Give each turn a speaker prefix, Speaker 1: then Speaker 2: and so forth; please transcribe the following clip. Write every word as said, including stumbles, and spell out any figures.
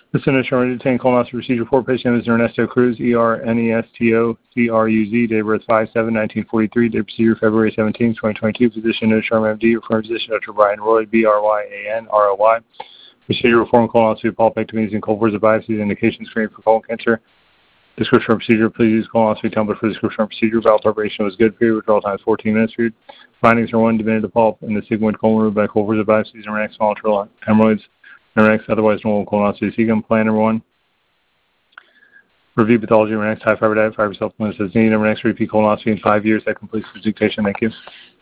Speaker 1: This is an routine colonoscopy procedure for patient is Ernesto Cruz, E R N E S T O C R U Z, date of birth five seven nineteen forty-three, date of procedure February seventeenth, twenty twenty-two, physician no Sharma M D, referring physician Doctor Brian Roy, B R Y A N R O Y. Procedure reform colonoscopy, polypectomies, and colon biopsies, indication screening for colon cancer. Description of procedure, please use colonoscopy template for description of procedure. Bowel preparation was good. Period. Withdrawal time is fourteen minutes. Period. Findings are one, diminutive polyp in the sigmoid colon removed by colon biopsies, and next small arterial hemorrhoids, and next otherwise normal colonoscopy cecum. Plan number one. Review pathology, next high fiber diet, fiber supplements as needed, next repeat colonoscopy in five years. That completes the dictation. Thank you.